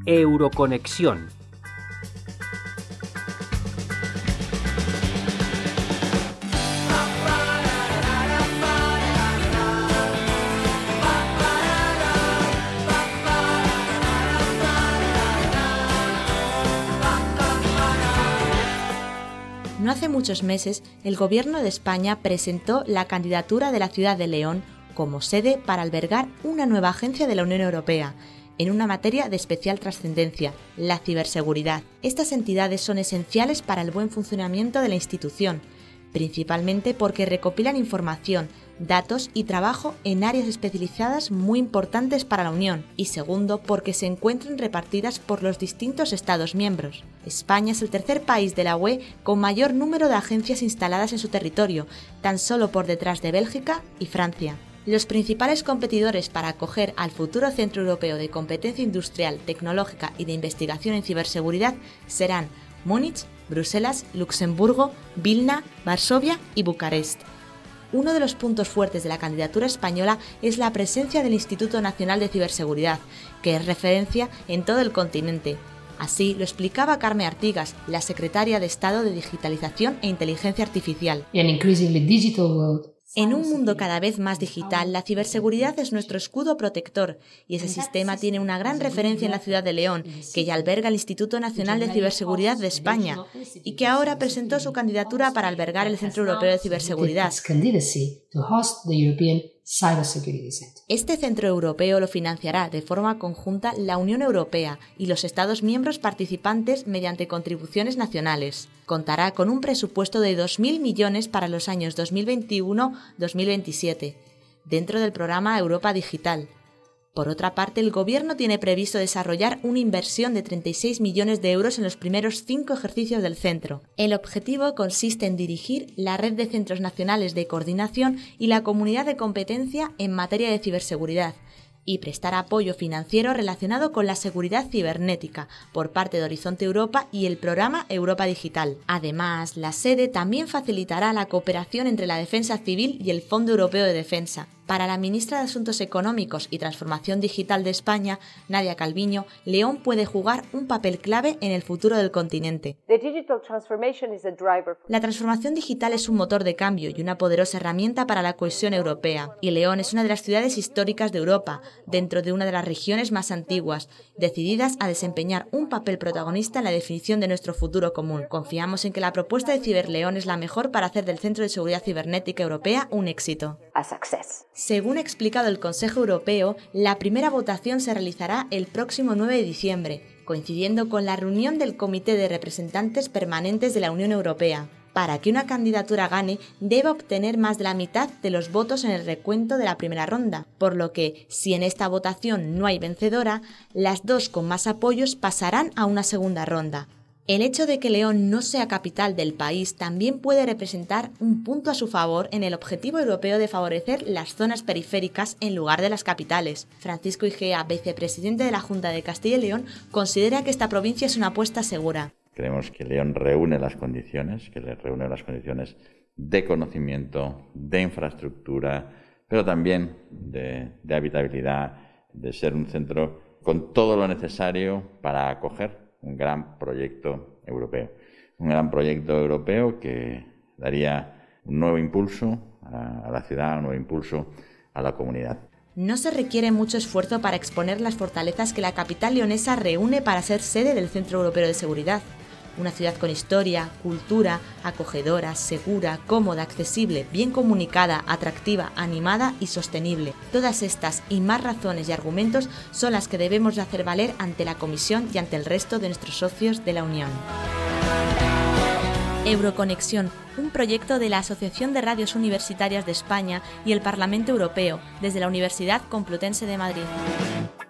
Euroconexión. No hace muchos meses, el Gobierno de España presentó la candidatura de la ciudad de León como sede para albergar una nueva agencia de la Unión Europea, en una materia de especial trascendencia, la ciberseguridad. Estas entidades son esenciales para el buen funcionamiento de la institución, principalmente porque recopilan información, datos y trabajo en áreas especializadas muy importantes para la Unión, y segundo, porque se encuentran repartidas por los distintos Estados miembros. España es el tercer país de la UE con mayor número de agencias instaladas en su territorio, tan solo por detrás de Bélgica y Francia. Los principales competidores para acoger al futuro Centro Europeo de Competencia Industrial, Tecnológica y de Investigación en Ciberseguridad serán Múnich, Bruselas, Luxemburgo, Vilna, Varsovia y Bucarest. Uno de los puntos fuertes de la candidatura española es la presencia del Instituto Nacional de Ciberseguridad, que es referencia en todo el continente. Así lo explicaba Carme Artigas, la secretaria de Estado de Digitalización e Inteligencia Artificial. En un mundo cada vez más digital, la ciberseguridad es nuestro escudo protector y ese sistema tiene una gran referencia en la ciudad de León, que ya alberga el Instituto Nacional de Ciberseguridad de España y que ahora presentó su candidatura para albergar el Centro Europeo de Ciberseguridad. Este centro europeo lo financiará de forma conjunta la Unión Europea y los Estados miembros participantes mediante contribuciones nacionales. Contará con un presupuesto de 2.000 millones para los años 2021-2027, dentro del programa Europa Digital. Por otra parte, el Gobierno tiene previsto desarrollar una inversión de 36 millones de euros en los primeros 5 ejercicios del centro. El objetivo consiste en dirigir la red de centros nacionales de coordinación y la comunidad de competencia en materia de ciberseguridad y prestar apoyo financiero relacionado con la seguridad cibernética por parte de Horizonte Europa y el programa Europa Digital. Además, la sede también facilitará la cooperación entre la Defensa Civil y el Fondo Europeo de Defensa. Para la ministra de Asuntos Económicos y Transformación Digital de España, Nadia Calviño, León puede jugar un papel clave en el futuro del continente. La transformación digital es un motor de cambio y una poderosa herramienta para la cohesión europea, y León es una de las ciudades históricas de Europa, dentro de una de las regiones más antiguas, decididas a desempeñar un papel protagonista en la definición de nuestro futuro común. Confiamos en que la propuesta de Ciberleón es la mejor para hacer del Centro de Seguridad Cibernética Europea un éxito. Según ha explicado el Consejo Europeo, la primera votación se realizará el próximo 9 de diciembre, coincidiendo con la reunión del Comité de Representantes Permanentes de la Unión Europea. Para que una candidatura gane, debe obtener más de la mitad de los votos en el recuento de la primera ronda, por lo que, si en esta votación no hay vencedora, las dos con más apoyos pasarán a una segunda ronda. El hecho de que León no sea capital del país también puede representar un punto a su favor en el objetivo europeo de favorecer las zonas periféricas en lugar de las capitales. Francisco Igea, vicepresidente de la Junta de Castilla y León, considera que esta provincia es una apuesta segura. Creemos que León reúne las condiciones, de conocimiento, de infraestructura, pero también de habitabilidad, de ser un centro con todo lo necesario para acoger un gran proyecto europeo. Un gran proyecto europeo que daría un nuevo impulso a la ciudad, un nuevo impulso a la comunidad. No se requiere mucho esfuerzo para exponer las fortalezas que la capital leonesa reúne para ser sede del Centro Europeo de Seguridad. Una ciudad con historia, cultura, acogedora, segura, cómoda, accesible, bien comunicada, atractiva, animada y sostenible. Todas estas y más razones y argumentos son las que debemos de hacer valer ante la Comisión y ante el resto de nuestros socios de la Unión. Euroconexión, un proyecto de la Asociación de Radios Universitarias de España y el Parlamento Europeo, desde la Universidad Complutense de Madrid.